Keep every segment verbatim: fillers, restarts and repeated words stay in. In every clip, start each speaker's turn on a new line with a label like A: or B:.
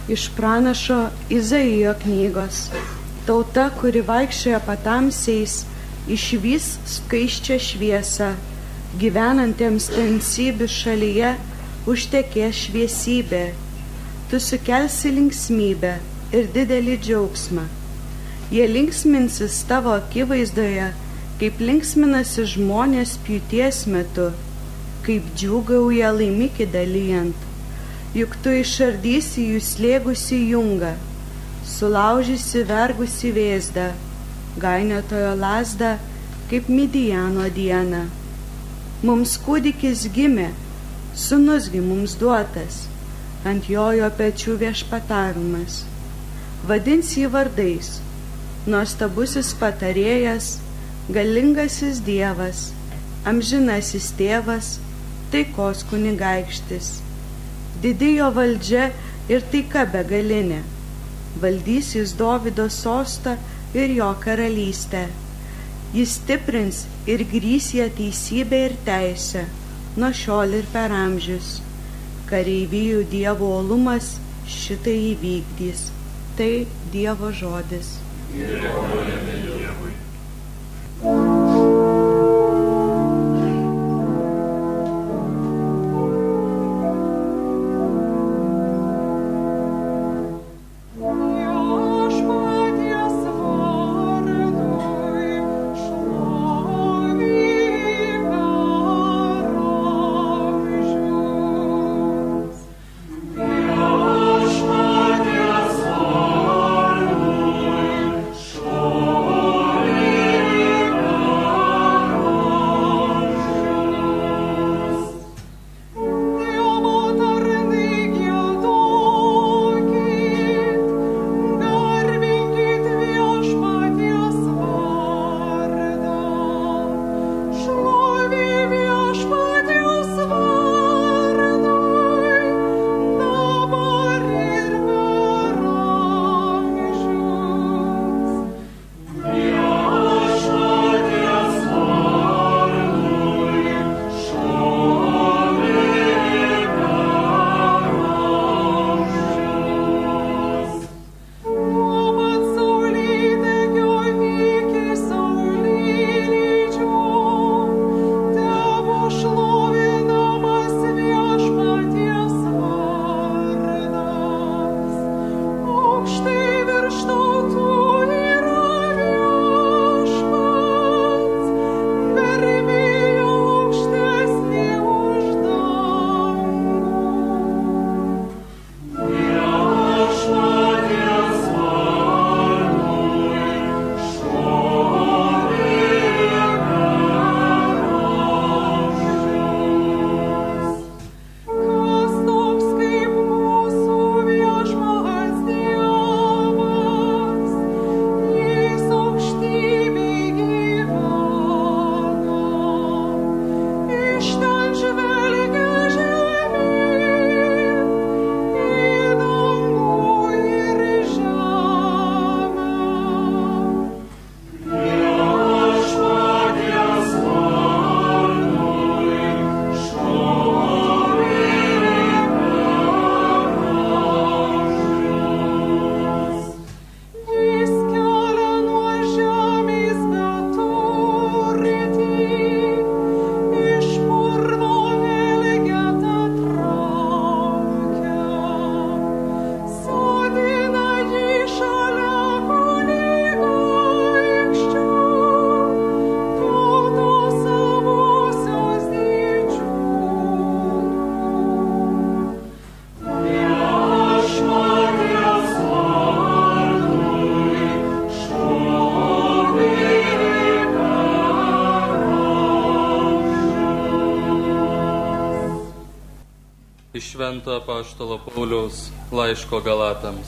A: Iš pranašo Izaijo knygos. Tauta, kuri vaikščioja patamsiais, išvys skaisčią šviesą, gyvenantiems tamsybių šalyje užtekės šviesybė. Tu sukelsi linksmybę ir didelį džiaugsmą. Jie linksminsis tavo akivaizdoje, kaip linksminasi žmonės pjūties metu, kaip džiūgauja laimikį dalijant. Juk tu išardysi jų slėgusi jungą, sulaužysi vergusi vėzdą, gainiotojo lazdą, kaip Midijano dieną. Mums kūdikis gimė, sūnusgi mums duotas, ant jojo pečių viešpatavimas. Vadins jį vardais, nuostabusis patarėjas, galingasis Dievas, amžinasis tėvas, taikos kunigaikštis. Didi jo valdžia ir taika begalinė. Valdys jis Dovydo sostą ir jo karalystę. Jis stiprins ir grįs ją teisybę ir teisę, nuo šiol ir per amžius. Kareivijų Dievo uolumas šitai įvykdys. Tai Dievo žodis.
B: Dėkojame Dievui.
C: Švento apaštalo Pauliaus laiško Galatams.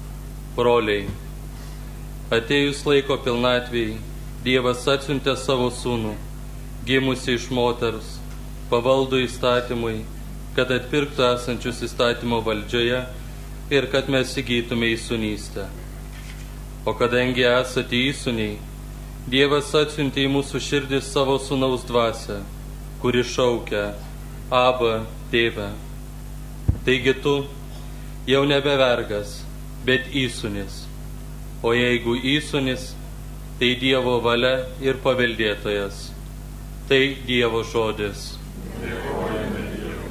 C: Broliai, atėjus laiko pilnatvei, Dievas atsiuntė savo sūnų, gimusį iš moters, pavaldų įstatymui, kad atpirktų esančius įstatymo valdžioje ir kad mes įgytume įsūnystę. O kadangi esate įsūniai, Dievas atsiuntė į mūsų širdis savo sūnaus dvasią, kuri šaukia: Aba, Tėve. Taigi tu, jau nebe vergas, bet įsūnis. O jeigu įsūnis, tai Dievo valia ir paveldėtojas. Tai Dievo žodis.
B: Dėkojame Dievui.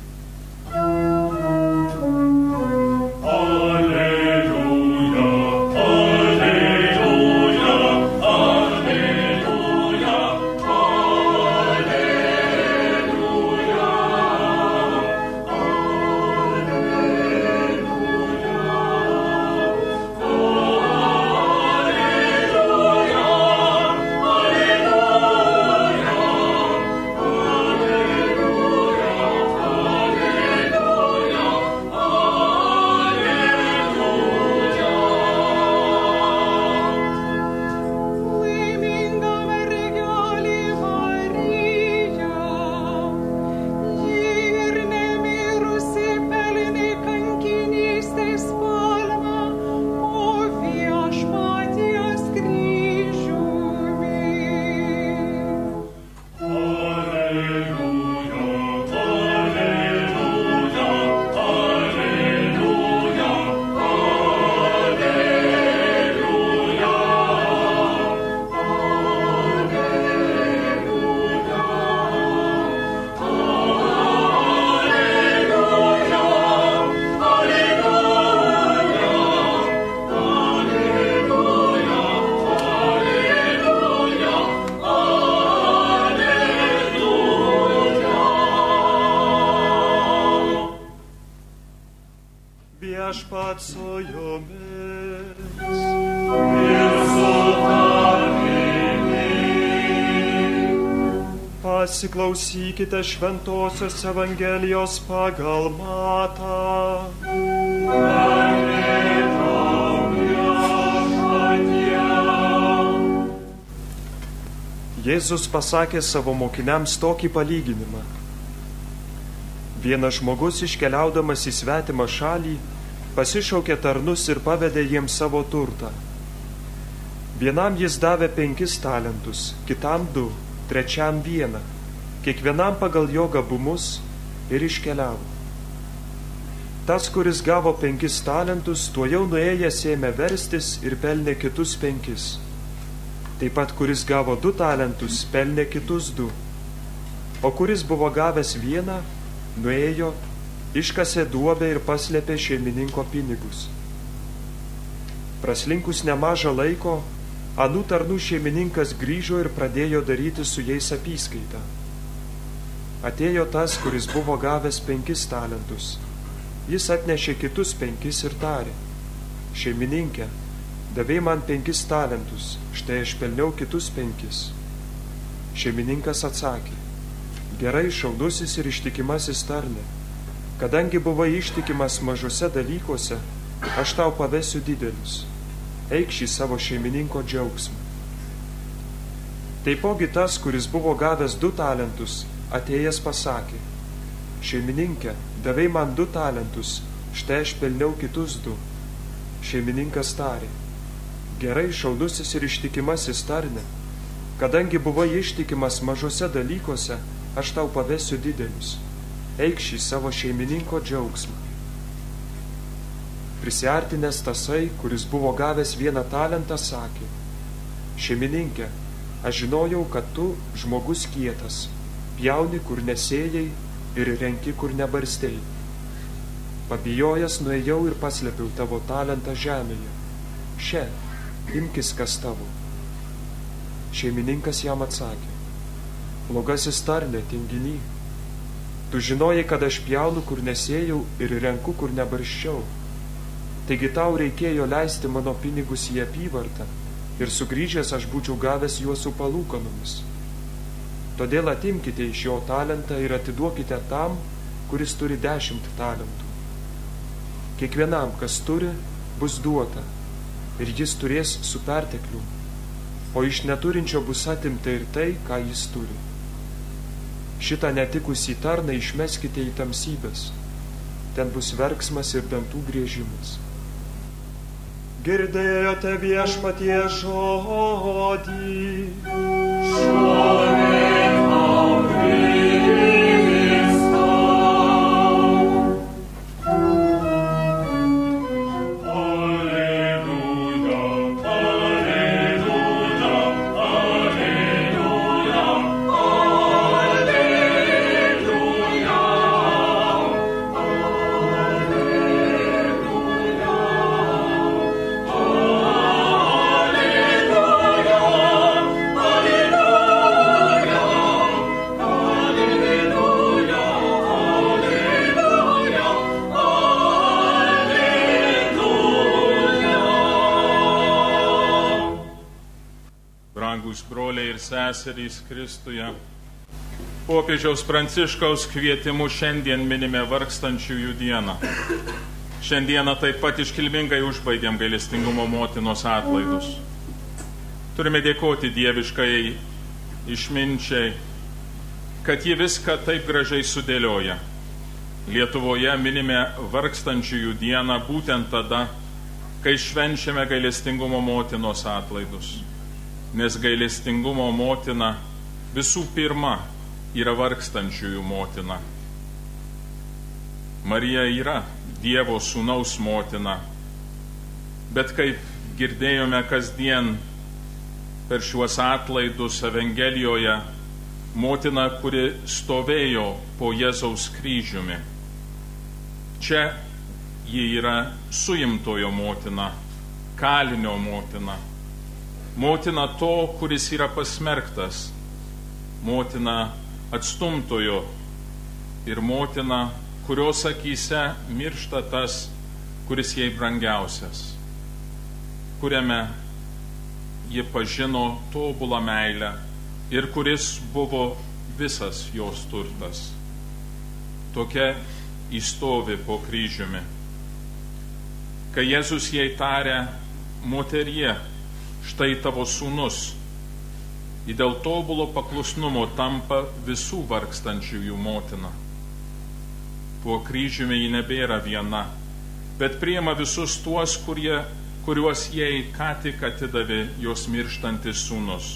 D: Viešpats su jumis.
B: Ir su tavimi.
D: Pasiklausykite Šventosios Evangelijos pagal Matą.
B: Garbė tau, Viešpatie.
D: Jėzus pasakė savo mokiniams tokį palyginimą. Vienas žmogus iškeliaudamas į svetimą šalį pasišaukė tarnus ir pavedė jiems savo turtą. Vienam jis davė penkis talentus, kitam du, trečiam vieną, kiekvienam pagal jo gabumus ir iškeliavo. Tas, kuris gavo penkis talentus, tuojau nuėjęs ėmė verstis ir pelnė kitus penkis. Taip pat, kuris gavo du talentus, pelnė kitus du. O kuris buvo gavęs vieną, nuėjo, iškasė duobę ir paslėpė šeimininko pinigus. Praslinkus nemažą laiko, anų tarnų šeimininkas grįžo ir pradėjo daryti su jais apyskaitą. Atėjo tas, kuris buvo gavęs penkis talentus. Jis atnešė kitus penkis ir tarė: šeimininkė, davei man penkis talentus, štai aš pelniau kitus penkis. Šeimininkas atsakė: gerai, šaunusis ir ištikimasis tarne, kadangi buvai ištikimas mažose dalykuose, aš tau pavesiu didelius. Eik šį savo šeimininko džiaugsmą. Taipogi tas, kuris buvo gavęs du talentus, atėjęs pasakė: šeimininkė, davei man du talentus, štai aš pelniau kitus du. Šeimininkas tarė: gerai, šaunusis ir ištikimasis tarne, kadangi buvai ištikimas mažose dalykuose, aš tau pavesiu didelius. Eik šį savo šeimininko džiaugsmą. Prisiartinęs tasai, kuris buvo gavęs vieną talentą, sakė: šeimininkė, aš žinojau, kad tu žmogus kietas, pjauni, kur nesėjai ir renki, kur nebarstei. Pabijojęs nuėjau ir paslėpiau tavo talentą žemėje. Še, imkis, kas tavo. Šeimininkas jam atsakė: blogasis tarne, tinginy, tu žinojai, kad aš pjaunu, kur nesėjau ir renku, kur nebarščiau. Taigi tau reikėjo leisti mano pinigus į apyvartą ir sugrįžęs aš būčiau gavęs juos su palūkanomis. Todėl atimkite iš jo talentą ir atiduokite tam, kuris turi dešimt talentų. Kiekvienam, kas turi, bus duota ir jis turės su pertekliu, o iš neturinčio bus atimta ir tai, ką jis turi. Šitą netikusį tarną išmeskite į tamsybes, ten bus verksmas ir dantų griežimas. Girdėjote Viešpatie žodį.
B: Šlovė tau, Kristau.
E: ir seserys Kristuje. Popiežiaus Pranciškaus kvietimu šiandien minime vargstančiųjų dieną. Šiandieną taip pat iškilmingai užbaigiam gailestingumo motinos atlaidus. Turime dėkoti dieviškai išminčiai, kad ji viską taip gražiai sudėlioja. Lietuvoje minime vargstančiųjų dieną būtent tada, kai švenčiame gailestingumo motinos atlaidus. Nes gailestingumo motina visų pirma yra vargstančiųjų motina. Marija yra Dievo sūnaus motina, bet kaip girdėjome kasdien per šiuos atlaidus Evangelijoje, motina, kuri stovėjo po Jėzaus kryžiumi. Čia ji yra suimtojo motina, kalinio motina, motina to, kuris yra pasmerktas, motina atstumtojo ir motina, kurios akyse miršta tas, kuris jai brangiausias, kuriame ji pažino tobulą meilę ir kuris buvo visas jos turtas. Tokia įstovi po kryžiumi. Kai Jėzus jai tarė, moterie, štai tavo sūnus, ji dėl tobulo paklusnumo tampa visų vargstančiųjų motina. Po kryžiumi ji nebėra viena, bet priima visus tuos, kurie, kuriuos jai ką tik atidavė jos mirštantis sūnus.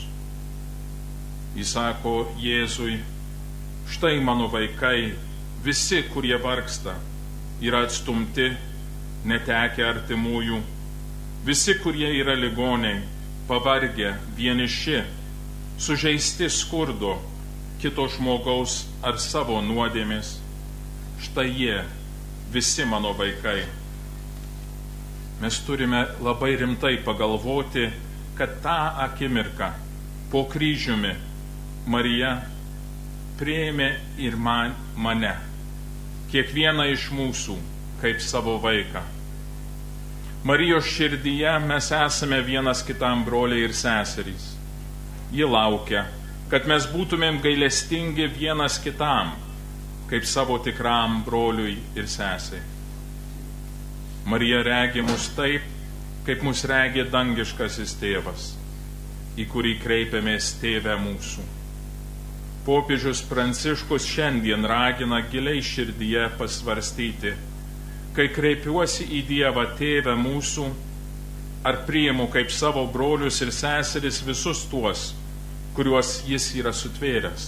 E: Jis sako Jėzui, štai mano vaikai, visi, kurie vargsta, yra atstumti, netekę artimųjų, visi, kurie yra ligoniai, pavargę, vieniši, sužeisti skurdo, kito žmogaus ar savo nuodėmės, štai jie, visi mano vaikai. Mes turime labai rimtai pagalvoti, kad tą akimirką po kryžiumi Marija priėmė ir man, mane, kiekvieną iš mūsų, kaip savo vaiką. Marijos širdyje mes esame vienas kitam broliai ir seserys. Ji laukia, kad mes būtumėm gailestingi vienas kitam, kaip savo tikram broliui ir sesei. Marija regi mus taip, kaip mus regi dangiškasis tėvas, į kurį kreipiamės tėve mūsų. Popiežius Pranciškus šiandien ragina giliai širdyje pasvarstyti, kai kreipiuosi į Dievą tėvę mūsų, ar priimu kaip savo brolius ir seseris visus tuos, kuriuos jis yra sutvėręs.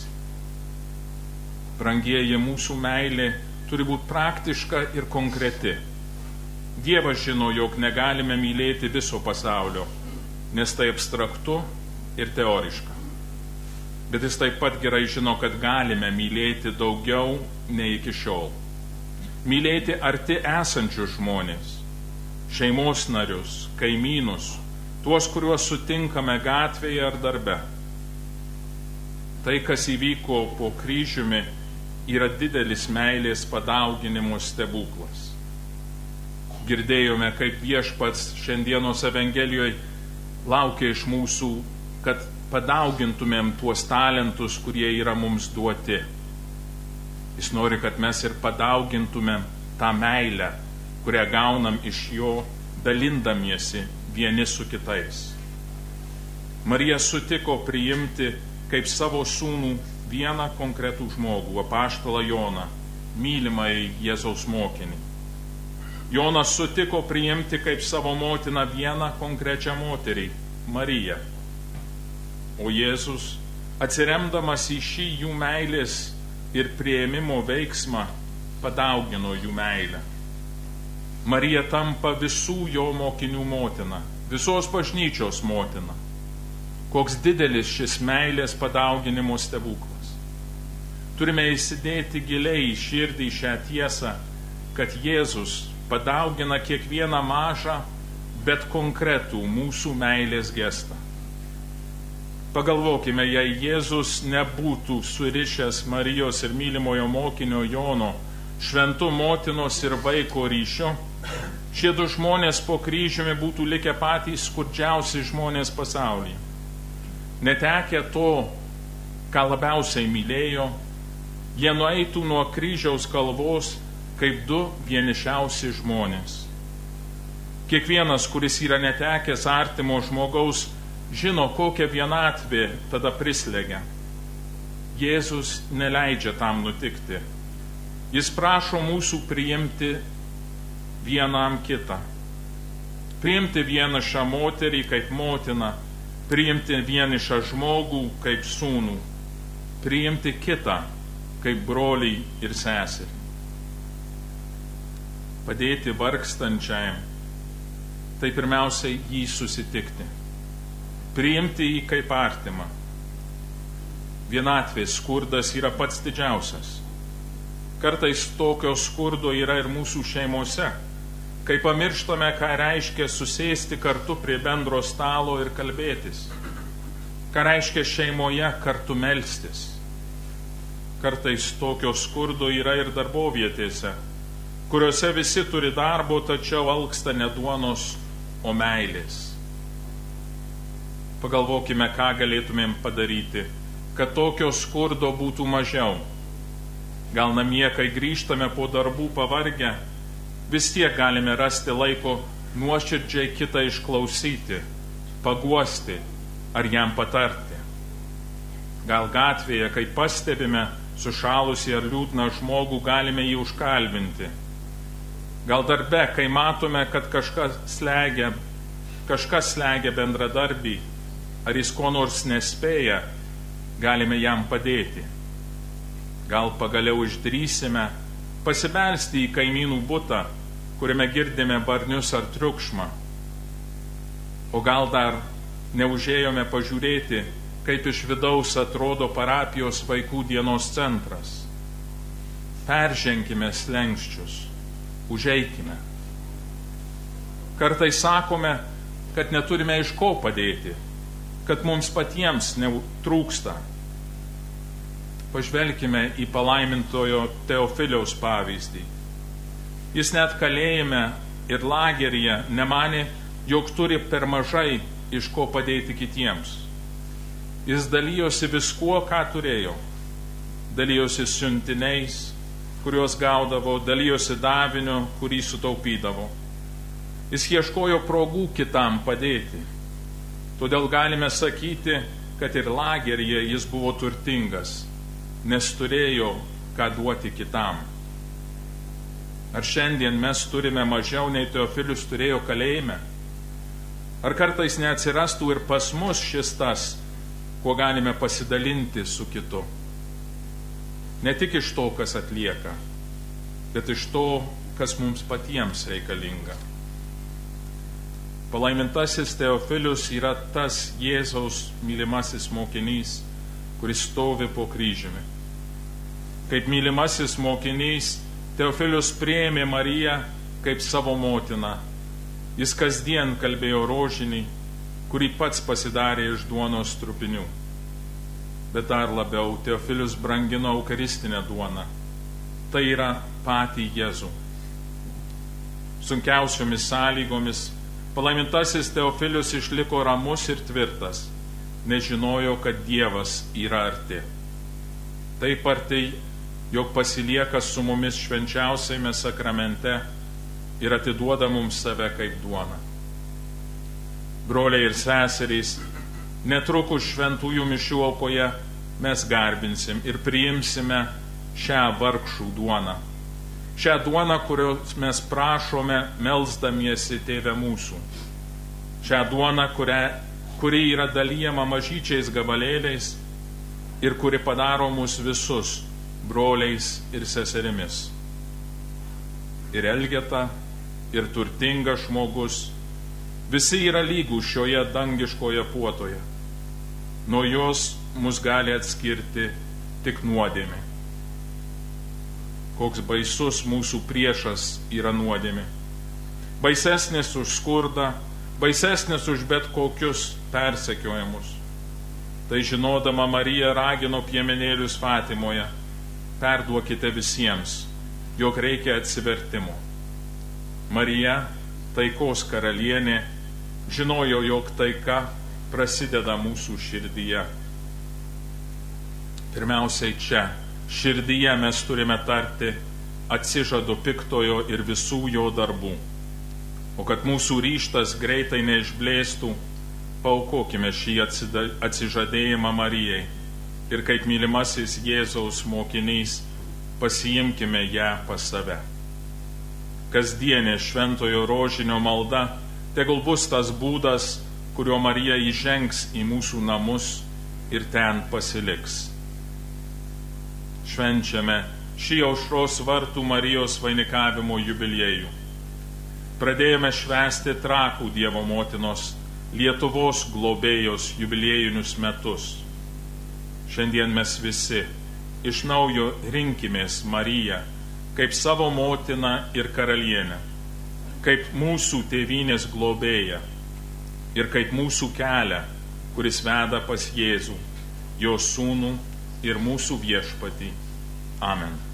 E: Brangieji, mūsų meilė turi būti praktiška ir konkreti. Dievas žino, jog negalime mylėti viso pasaulio, nes tai abstraktu ir teoriška. Bet jis taip pat gerai žino, kad galime mylėti daugiau nei iki šiol. Mylėti arti esančius žmonės, šeimos narius, kaimynus, tuos, kuriuos sutinkame gatvėje ar darbe. Tai, kas įvyko po kryžiumi, yra didelis meilės padauginimo stebuklas. Girdėjome, kaip Viešpats šiandienos Evangelijoje laukia iš mūsų, kad padaugintumėm tuos talentus, kurie yra mums duoti. Jis nori, kad mes ir padaugintumėm tą meilę, kurią gaunam iš jo, dalindamiesi vieni su kitais. Marija sutiko priimti kaip savo sūnų vieną konkretų žmogų, apaštalą Joną, mylimąjį Jėzaus mokinį. Jonas sutiko priimti kaip savo motiną vieną konkrečią moterį, Mariją. O Jėzus, atsiremdamas į šį jų meilės ir priėmimo veiksmą, padaugino jų meilę. Marija tampa visų jo mokinių motina, visos bažnyčios motina. Koks didelis šis meilės padauginimo stebuklas. Turime įsidėti giliai į širdį šią tiesą, kad Jėzus padaugina kiekvieną mažą, bet konkretų mūsų meilės gestą. Pagalvokime, jei Jėzus nebūtų surišęs Marijos ir mylimojo mokinio Jono šventu motinos ir vaiko ryšio, šie du žmonės po kryžiumi būtų likę patys skurdžiausi žmonės pasaulyje. netekę to, ką labiausiai mylėjo, jie nueitų nuo kryžiaus kalvos kaip du vienišiausi žmonės. Kiekvienas, kuris yra netekęs artimo žmogaus, žino, kokia vienatvė tada prislegia. Jėzus neleidžia tam nutikti. Jis prašo mūsų priimti vienam kitą. Priimti vienišą moterį kaip motiną, priimti vienišą žmogų kaip sūnų, priimti kitą kaip brolį ir seserį. Padėti vargstančiajam, tai pirmiausiai jį susitikti, priimti jį kaip artimą. Vienatvės skurdas yra pats didžiausias. Kartais tokio skurdo yra ir mūsų šeimose, kai pamirštame, ką reiškia susėsti kartu prie bendro stalo ir kalbėtis, ką reiškia šeimoje kartu melstis. Kartais tokio skurdo yra ir darbovietėse, kuriuose visi turi darbo, tačiau alksta ne duonos, o meilės. Pagalvokime, ką galėtumėm padaryti, kad tokio skurdo būtų mažiau. Gal namie, kai grįžtame po darbų pavargę, vis tiek galime rasti laiko nuoširdžiai kitą išklausyti, paguosti ar jam patarti. Gal gatvėje, kai pastebime sušalusi ar liūdną žmogų, galime jį užkalbinti. Gal darbe, kai matome, kad kažkas slegia, kažkas slegia bendradarbį, ar jis ko nors nespėja, galime jam padėti. Gal pagaliau išdrįsime pasibelsti į kaimynų butą, kuriame girdime barnius ar triukšmą. O gal dar neužėjome pažiūrėti, kaip iš vidaus atrodo parapijos vaikų dienos centras. Perženkime slenkščius, užeikime. Kartais sakome, kad neturime iš ko padėti, kad mums patiems trūksta. Pažvelkime į palaimintojo Teofiliaus pavyzdį. Jis net kalėjime ir lageryje nemanė, jog turi per mažai iš ko padėti kitiems. Jis dalijosi viskuo, ką turėjo. Dalijosi siuntiniais, kuriuos gaudavo, dalijosi daviniu, kurį sutaupydavo. Jis ieškojo progų kitam padėti. Todėl galime sakyti, kad ir lageryje jis buvo turtingas, nes turėjo ką duoti kitam. Ar šiandien mes turime mažiau nei Teofilius turėjo kalėjime? Ar kartais neatsirastų ir pas mus šis tas, kuo galime pasidalinti su kitu? Ne tik iš to, kas atlieka, bet iš to, kas mums patiems reikalinga. Palaimintasis Teofilius yra tas Jėzaus mylimasis mokinys, kuris stovi po kryžiumi. Kaip mylimasis mokinys, Teofilius priėmė Mariją kaip savo motiną. Jis kasdien kalbėjo rožinį, kurį pats pasidarė iš duonos trupinių. Bet dar labiau Teofilius brangino eucharistinę duoną. Tai yra patį Jėzų. Sunkiausiomis sąlygomis palaimintasis Teofilius išliko ramus ir tvirtas, nežinojo, kad Dievas yra arti. Taip arti, jog pasilieka su mumis švenčiausiame sakramente ir atiduoda mums save kaip duoną. Broliai ir seserys, netrukus šventųjų mišių aukoje mes garbinsim ir priimsime šią vargšų duoną. Šią duoną, kurios mes prašome melsdamiesi Tėve mūsų. Šią duoną, kuria, kuri yra dalyjama mažyčiais gabalėliais ir kuri padaro mus visus broliais ir seserimis. Ir Elgeta, ir turtingas žmogus, visi yra lygūs šioje dangiškoje puotoje. Nuo jos mus gali atskirti tik nuodėmė. Koks baisus mūsų priešas yra nuodėmė. Baisesnis už skurdą, baisesnis už bet kokius persekiojimus. Tai žinodama Marija ragino piemenėlius Fatimoje: perduokite visiems, jog reikia atsivertimo. Marija, taikos karalienė, žinojo, jog taika prasideda mūsų širdyje. Pirmiausiai čia, širdyje mes turime tarti atsižadu piktojo ir visų jo darbų. O kad mūsų ryžtas greitai neišblėstų, paaukokime šį atsižadėjimą Marijai ir kaip mylimasis Jėzaus mokinys pasiimkime ją pas save. Kasdienė šventojo rožinio malda tegul bus tas būdas, kuriuo Marija įžengs į mūsų namus ir ten pasiliks. Švenčiame šį aušros vartų Marijos vainikavimo jubiliejų. Pradėjome švęsti Trakų Dievo motinos, Lietuvos globėjos jubiliejinius metus. Šiandien mes visi iš naujo rinkimės Mariją kaip savo motiną ir karalienę, kaip mūsų tėvynės globėją ir kaip mūsų kelią, kuris veda pas Jėzų, jo sūnų ir mūsų viešpatį. Amen.